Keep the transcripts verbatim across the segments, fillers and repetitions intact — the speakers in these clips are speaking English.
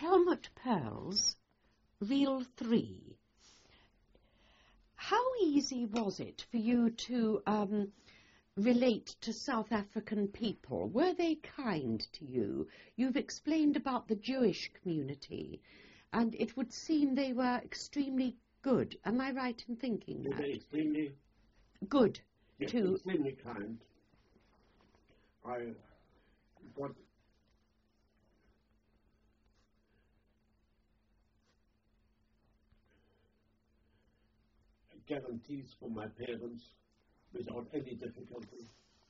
Helmut Pearls, Reel three. How easy was it for you to um, relate to South African people? Were they kind to you? You've explained about the Jewish community, and it would seem they were extremely good. Am I right in thinking that? Were they extremely good? Yes, to extremely kind. I got guarantees from my parents without any difficulty.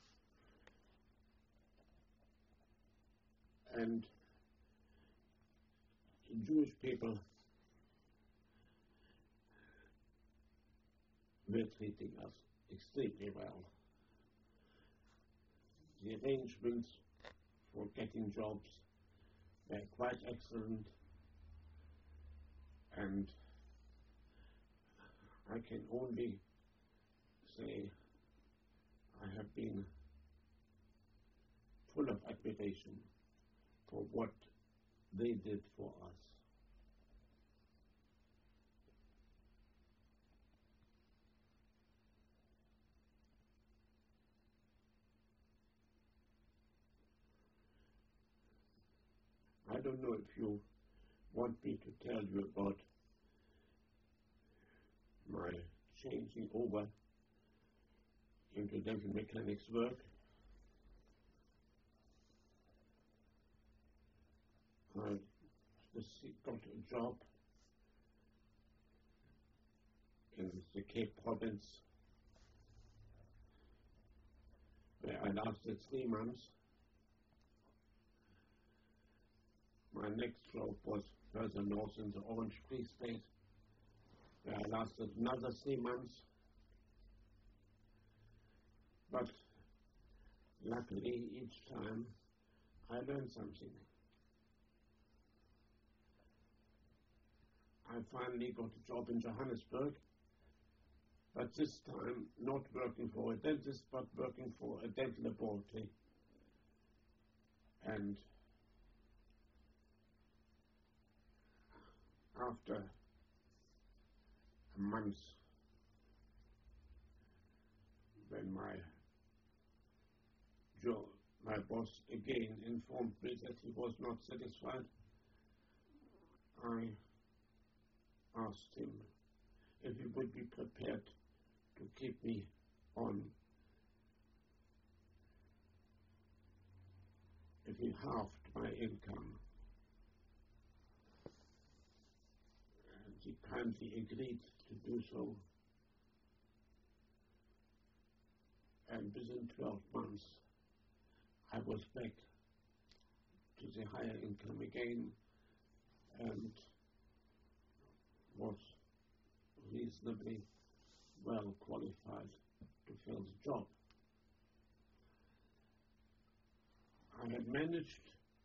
And Jewish people were treating us extremely well. The arrangements for getting jobs were quite excellent, and I can only say I have been full of admiration for what they did for us. I don't know if you want me to tell you about my changing over into dental mechanics work. I just got a job in the Cape Province where I lasted three months. My next job was further north in the Orange Free State, where I lasted another three months. But luckily, each time I learned something. I finally got a job in Johannesburg, but this time not working for a dentist, but working for a dental laboratory. And after a month, when my Joe, my boss again informed me that he was not satisfied, I asked him if he would be prepared to keep me on, if he halved my income. And he kindly agreed to do so. And within twelve months, I was back to the higher income again and was reasonably well qualified to fill the job. I had managed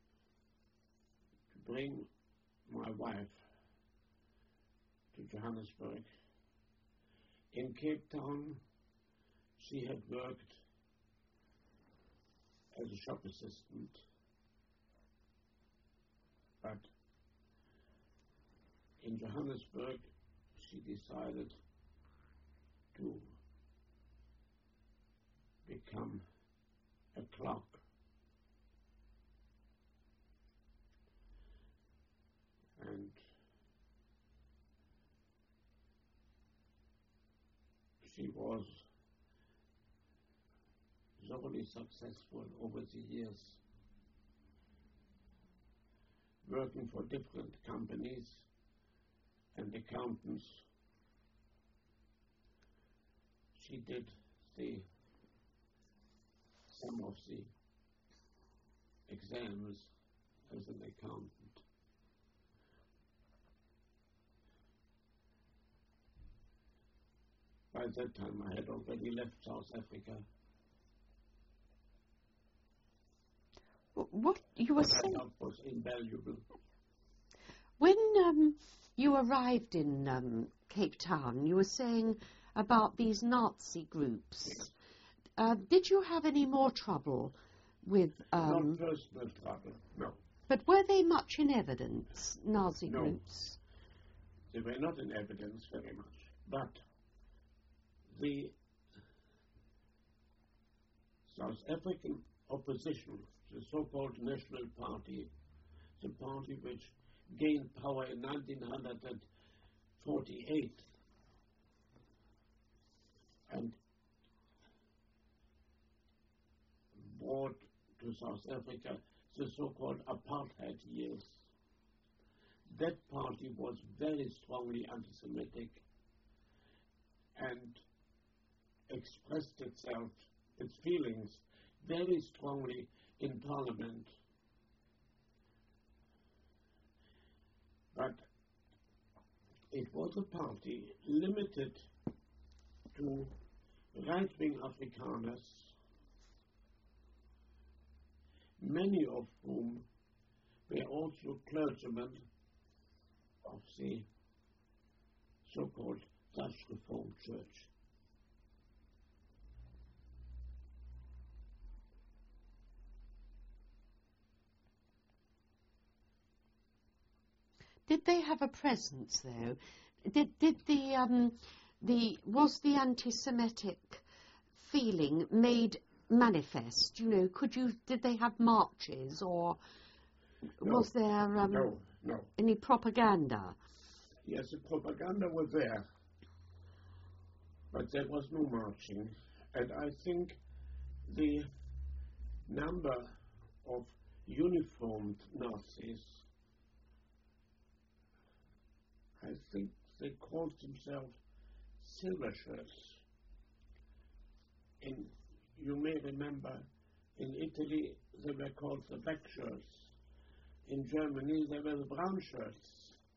to bring my wife to Johannesburg. In Cape Town, she had worked as a shop assistant, but in Johannesburg, she decided to become a clerk. And she was thoroughly successful over the years, working for different companies and accountants. She did the some of the exams as an accountant. By that time, I had already left South Africa. What you were saying? That was invaluable. When um, you arrived in um, Cape Town, you were saying about these Nazi groups. Yes. Uh, did you have any more trouble with... Um, Not personal trouble, no. But were they much in evidence, Nazi No. groups? They were not in evidence very much. But the South African opposition, the so-called National Party, the party which gained power in nineteen forty-eight and brought to South Africa the so-called apartheid years. That party was very strongly anti-Semitic and expressed itself, its feelings, very strongly in Parliament. But it was a party limited to right-wing Afrikaners, many of whom were also clergymen of the so-called Dutch Reformed Church. Did they have a presence, though? Did did the um the was the anti-Semitic feeling made manifest? You know, could you did they have marches, or No. was there um, No, no. any propaganda? Yes, the propaganda was there, but there was no marching. And I think the number of uniformed Nazis, I think they called themselves silver shirts. In, you may remember, in Italy they were called the black shirts. In Germany they were the brown shirts.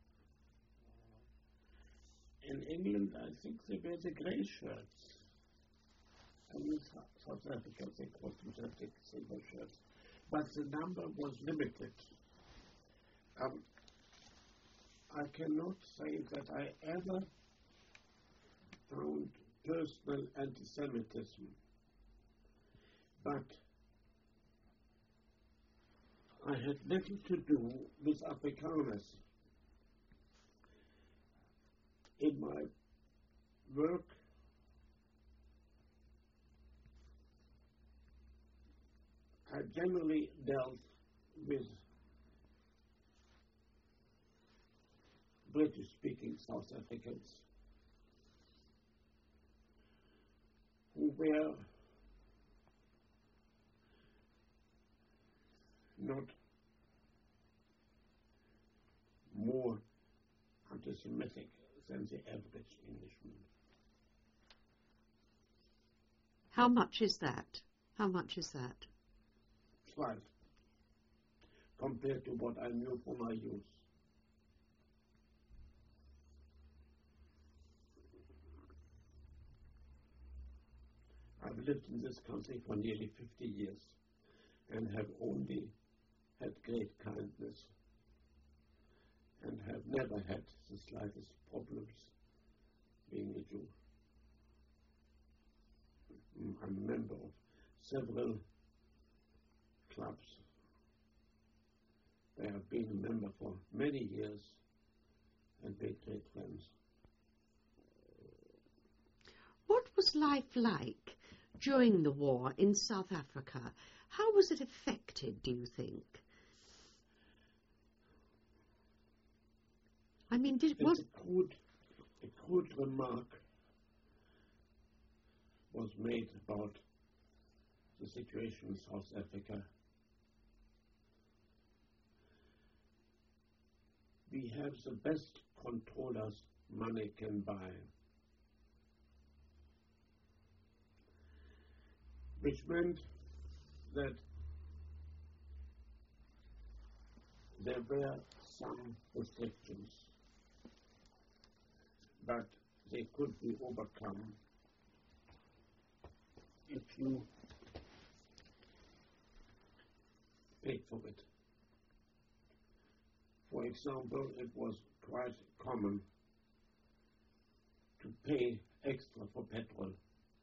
In England I think they were the grey shirts. And in South Africa they called themselves the silver shirts. But the number was limited. Um, I cannot say that I ever found personal anti-Semitism, but I had little to do with Afrikaners. In my work, I generally dealt with British-speaking South Africans who were not more anti-Semitic than the average Englishman. How much is that? How much is that? Slight, compared to what I knew from my youth. I've lived in this country for nearly fifty years and have only had great kindness and have never had the slightest problems being a Jew. I'm a member of several clubs. I have been a member for many years and made great friends. What was life like during the war in South Africa? How was it affected, do you think? I mean, did it was a crude, a crude remark was made about the situation in South Africa. We have the best controllers money can buy, which meant that there were some restrictions, but they could be overcome if you paid for it. For example, it was quite common to pay extra for petrol.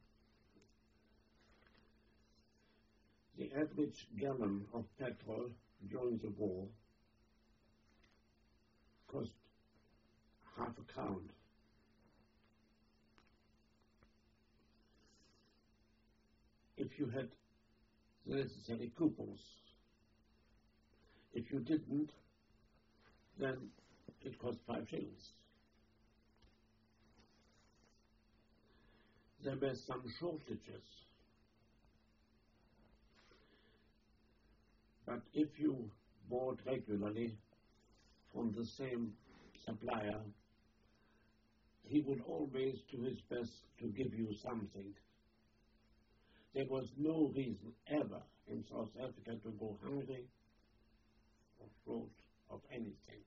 The average gallon of petrol during the war cost half a crown. If you had the necessary coupons. If you didn't, then it cost five shillings. There were some shortages. But if you bought regularly from the same supplier, he would always do his best to give you something. There was no reason ever in South Africa to go hungry or short of anything.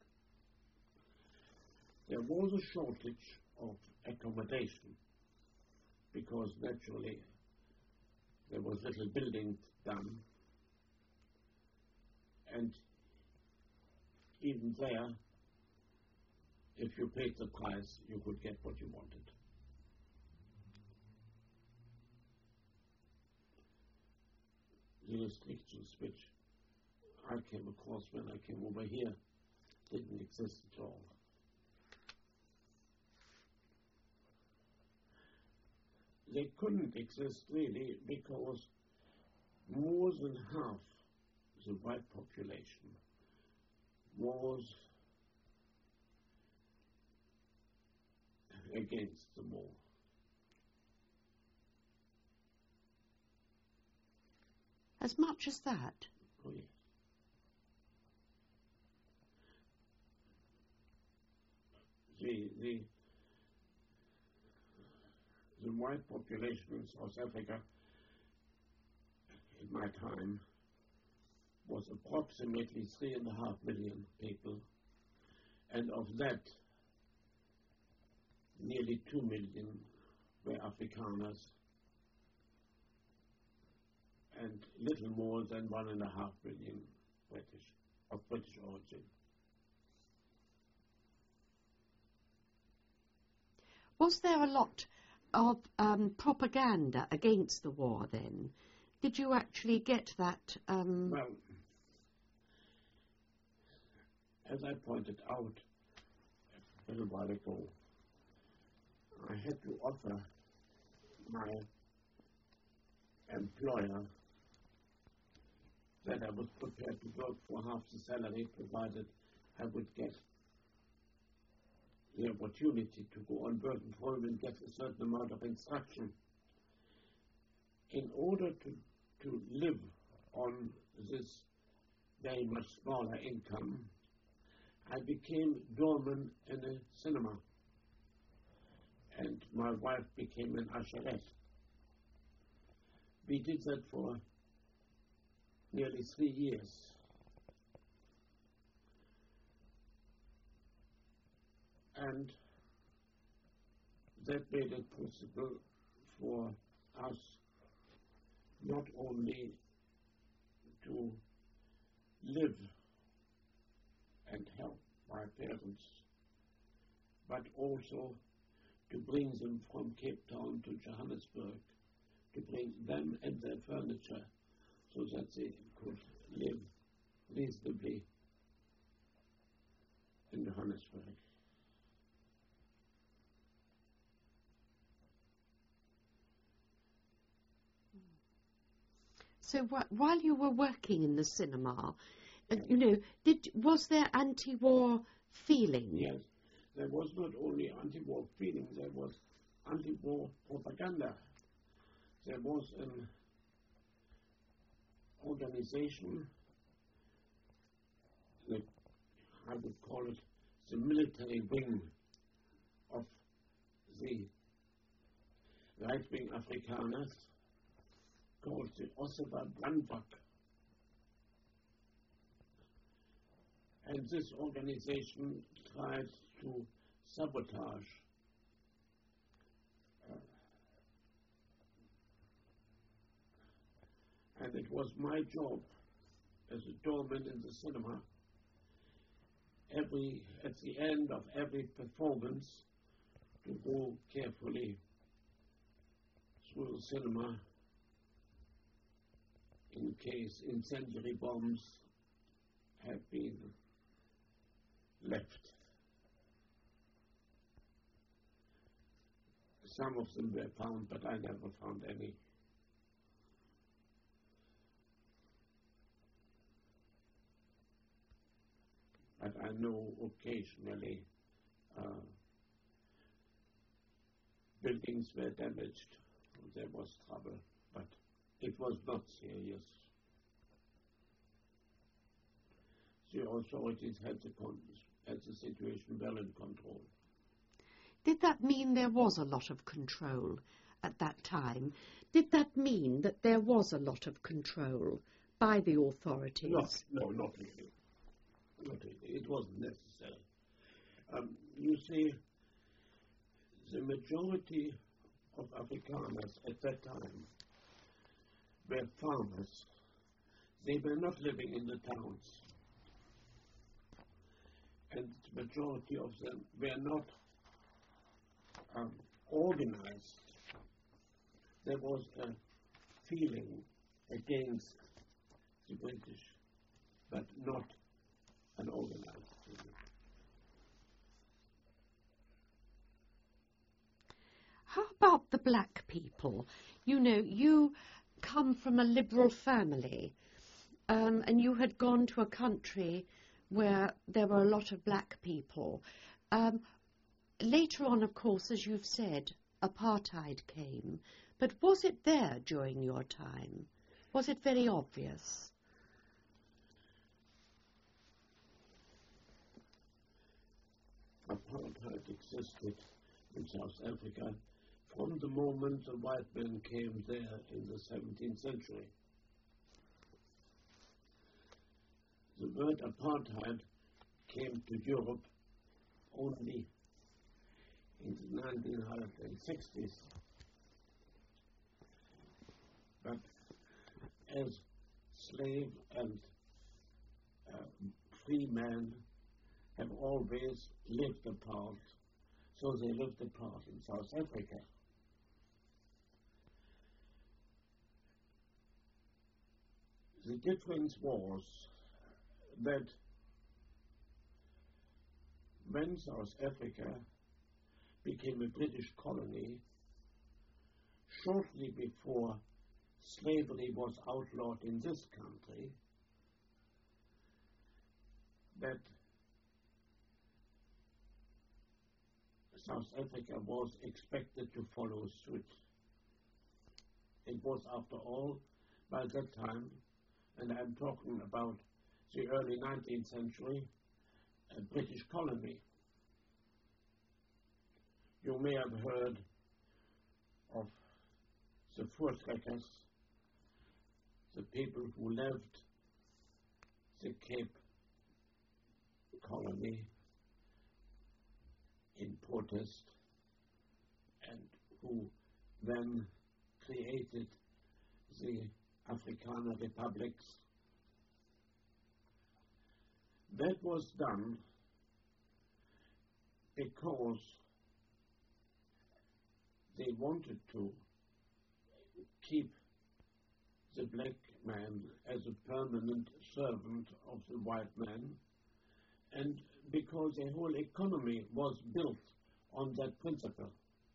There was a shortage of accommodation because naturally there was little building done, and even there, if you paid the price, you could get what you wanted. The restrictions which I came across when I came over here didn't exist at all. They couldn't exist really because more than half the white population was against the war. As much as that? Oh, yes. The, the, the white population in South Africa in my time was approximately three and a half million people, and of that, nearly two million were Afrikaners, and little more than one and a half million British, of British origin. Was there a lot of um, propaganda against the war then? Did you actually get that? Um... Well, as I pointed out a little while ago, I had to offer my employer that I was prepared to work for half the salary provided I would get the opportunity to go on working for him and get a certain amount of instruction. In order to, to live on this very much smaller income, I became doorman in a cinema, and my wife became an usherette. We did that for nearly three years. And that made it possible for us not only to live and help my parents, but also to bring them from Cape Town to Johannesburg, to bring them and their furniture so that they could live reasonably in Johannesburg. So wh while you were working in the cinema, uh, you know, did was there anti-war feeling? Yes, there was not only anti-war feeling, there was anti-war propaganda. There was an organization, that I would call it the military wing of the right-wing Afrikaners, called the Ossewa Brandwak. And this organization tried to sabotage uh, and it was my job as a doorman in the cinema, every at the end of every performance, to go carefully through the cinema in case incendiary bombs have been left. Some of them were found, but I never found any. But I know occasionally uh, buildings were damaged, there was trouble, but it was not serious. The authorities had the, con had the situation well in control. Did that mean there was a lot of control at that time? Did that mean that there was a lot of control by the authorities? Not, no, not really. Not really. It wasn't necessary. Um, you see, the majority of Afrikaners at that time were farmers. They were not living in the towns. And the majority of them were not um, organized. There was a feeling against the British, but not an organized feeling. How about the black people? You know, you come from a liberal family, um, and you had gone to a country where there were a lot of black people. Um, later on, of course, as you've said, apartheid came. But was it there during your time? Was it very obvious? Apartheid existed in South Africa from the moment the white men came there in the seventeenth century. The word apartheid came to Europe only in the nineteen sixties. But as slave and uh, free men have always lived apart, so they lived apart in South Africa. The difference was that when South Africa became a British colony, shortly before slavery was outlawed in this country, that South Africa was expected to follow suit. It was, after all, by that time, and I'm talking about the early nineteenth century, a British colony. You may have heard of the Voortrekkers, the people who left the Cape Colony in protest and who then created the Afrikaner republics. That was done because they wanted to keep the black man as a permanent servant of the white man, and because the whole economy was built on that principle.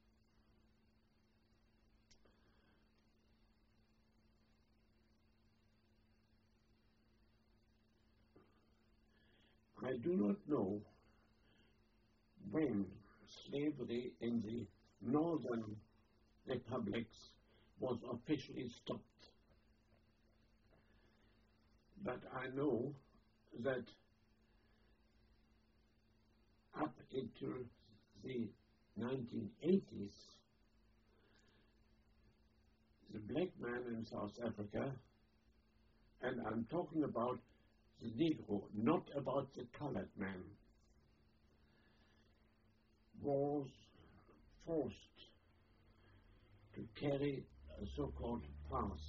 I do not know when slavery in the northern republics was officially stopped, but I know that up into the nineteen eighties, the black man in South Africa, and I'm talking about the Negro, not about the colored man, was forced to carry a so-called pass.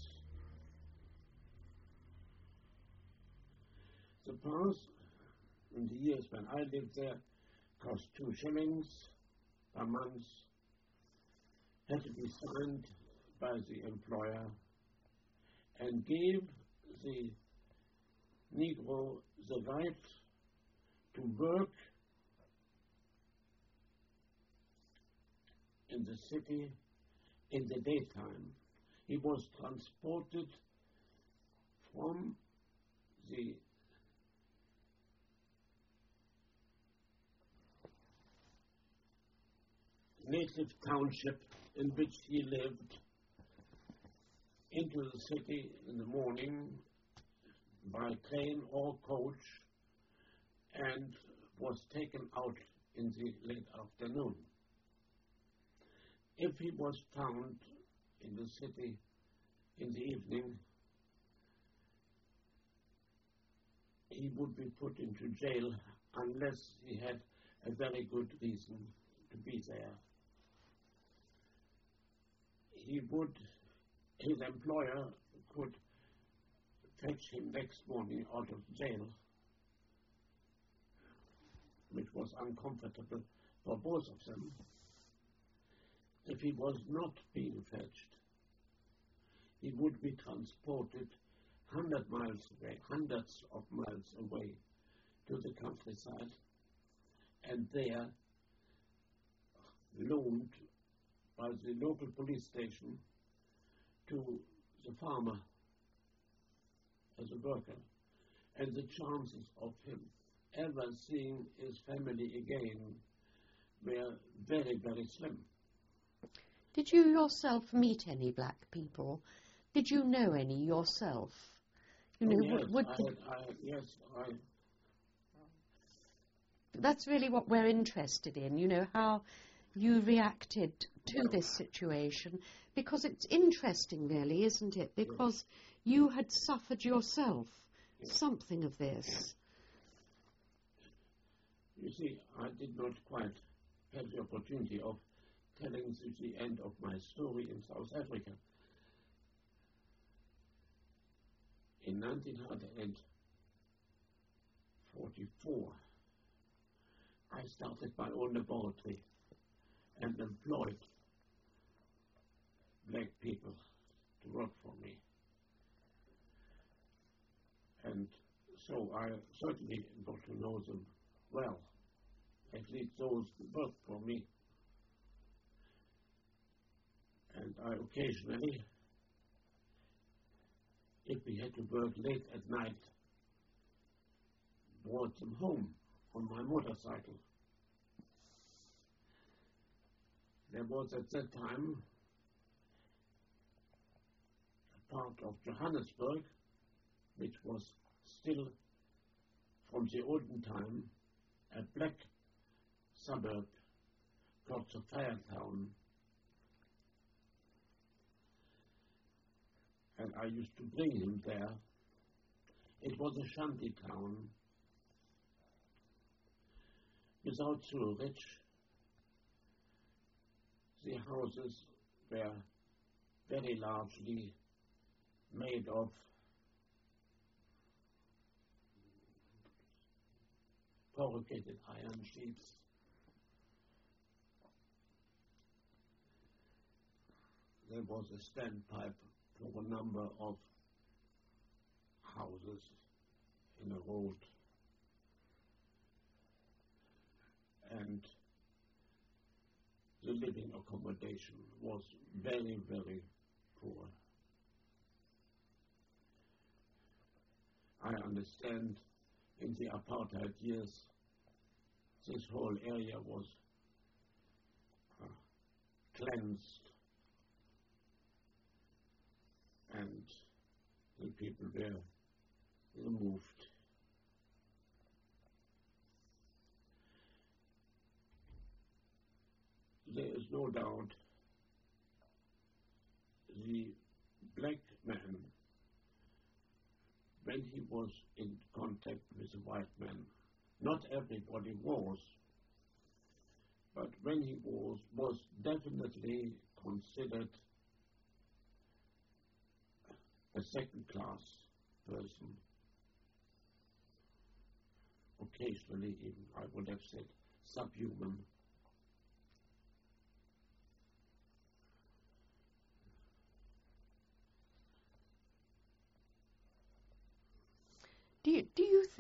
The pass, in the years when I lived there, cost two shillings per month, had to be signed by the employer, and gave the Negro the right to work in the city in the daytime. He was transported from the native township in which he lived into the city in the morning by train or coach, and was taken out in the late afternoon. If he was found in the city in the evening, he would be put into jail unless he had a very good reason to be there. He would, his employer could fetch him next morning out of jail, which was uncomfortable for both of them. If he was not being fetched, he would be transported hundred miles away, hundreds of miles away to the countryside, and there loaned by the local police station to the farmer as a worker. And the chances of him ever seeing his family again were very, very slim. Did you yourself meet any black people? Did you know any yourself? You Oh, know, yes, would, would I, the, had, I, yes, I, that's really what we're interested in, you know, how you reacted to this situation, because it's interesting, really, isn't it? Because you had suffered yourself something of this. You see, I did not quite have the opportunity of telling the end of my story in South Africa. In nineteen forty-four, I started my own laboratory and employed black people to work for me. And so I certainly got to know them well, at least those who worked for me. And I occasionally, if we had to work late at night, brought them home on my motorcycle. There was at that time a part of Johannesburg which was still, from the olden time, a black suburb called Sophiatown. And I used to bring him there. It was a shanty town without sewerage. The houses were very largely made of corrugated iron sheets. There was a standpipe for a number of houses in a road. And the living accommodation was very, very poor. I understand in the apartheid years, this whole area was uh, cleansed, and the people were removed. There is no doubt the black man, when he was in contact with the white man, not everybody was, but when he was, was definitely considered a second-class person. Occasionally even, I would have said, subhuman. Do you,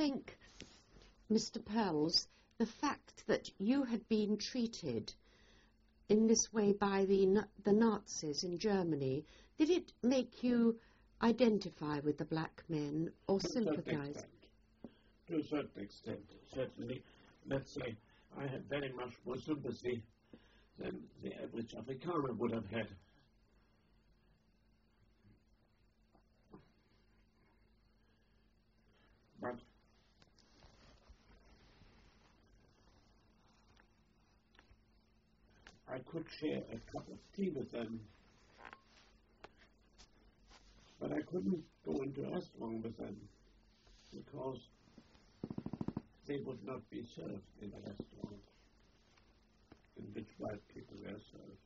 think, Mister Pearls, the fact that you had been treated in this way by the, the Nazis in Germany, did it make you identify with the black men or sympathize? To a certain extent, certainly. Let's say I had very much more sympathy than the average Afrikaner would have had. But I could share a cup of tea with them, but I couldn't go into a restaurant with them because they would not be served in a restaurant in which white people were served.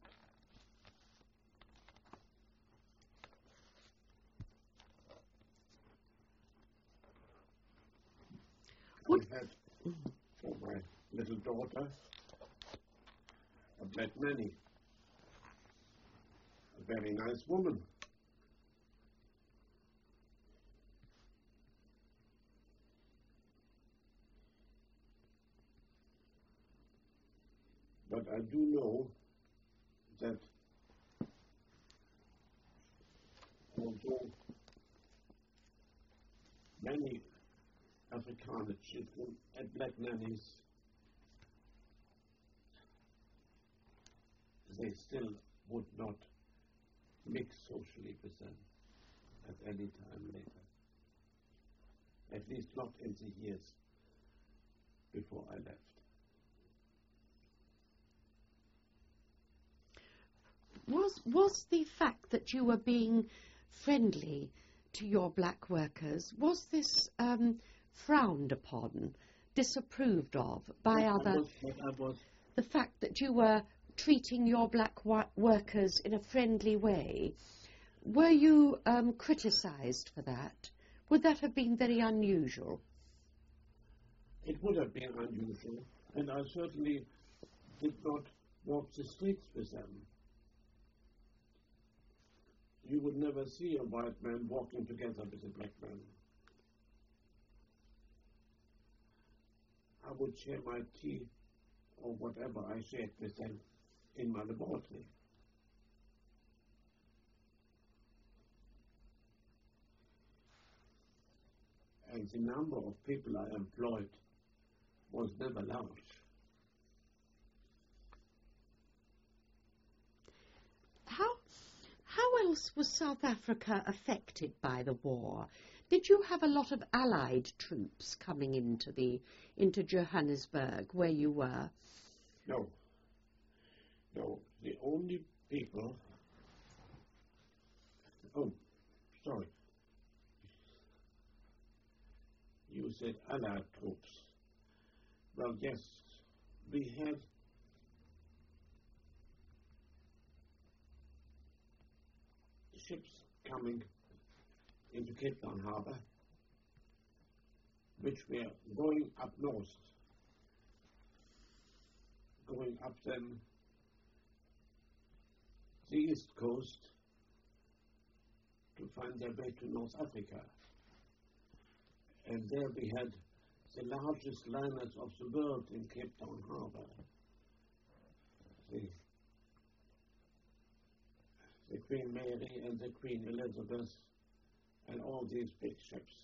What? I had for my little daughter a black nanny, a very nice woman. But I do know that although many Afrikaner children had black nannies, they still would not mix socially with them at any time later. At least not in the years before I left. Was, was the fact that you were being friendly to your black workers, was this um, frowned upon, disapproved of by what other... I was, what I was. The fact that you were treating your black wa- workers in a friendly way, were you um, criticised for that? Would that have been very unusual? It would have been unusual, and I certainly did not walk the streets with them. You would never see a white man walking together with a black man. I would share my tea or whatever I shared with them in my laboratory. And the number of people I employed was never large. How, how else was South Africa affected by the war? Did you have a lot of Allied troops coming into the into Johannesburg where you were? No. No. The only people... Oh, sorry. You said Allied troops. Well, yes, we had ships coming into Cape Town Harbour, which were going up north, going up then the east coast to find their way to North Africa. And there we had the largest liners of the world in Cape Town Harbour. The, the Queen Mary and the Queen Elizabeth and all these big ships.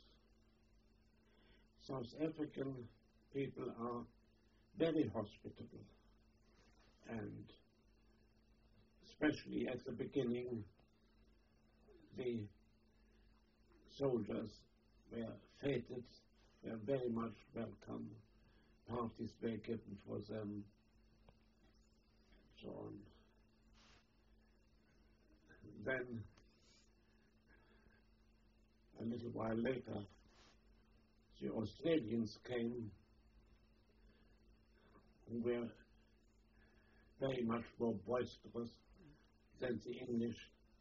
South African people are very hospitable, and especially at the beginning, the soldiers were feted, were very much welcome, parties were given for them, so on. Then, a little while later, the Australians came, who were very much more boisterous than the English,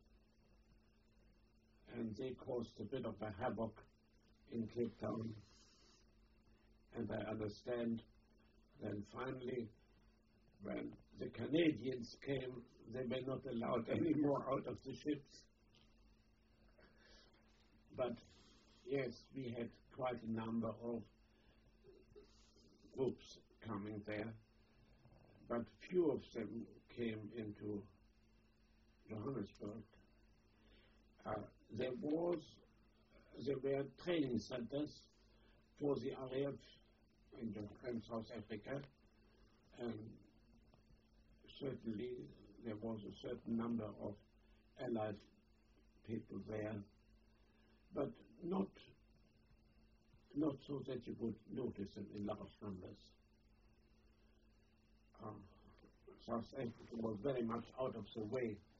and they caused a bit of a havoc in Cape Town. And I understand then finally, when the Canadians came, they were not allowed any more out of the ships. But yes, we had quite a number of groups coming there, but few of them came into Johannesburg. Uh, there was, there were training centers for the R A F in, in South Africa, and certainly there was a certain number of Allied people there, but not not so that you would notice them in large numbers. Uh, South Africa was very much out of the way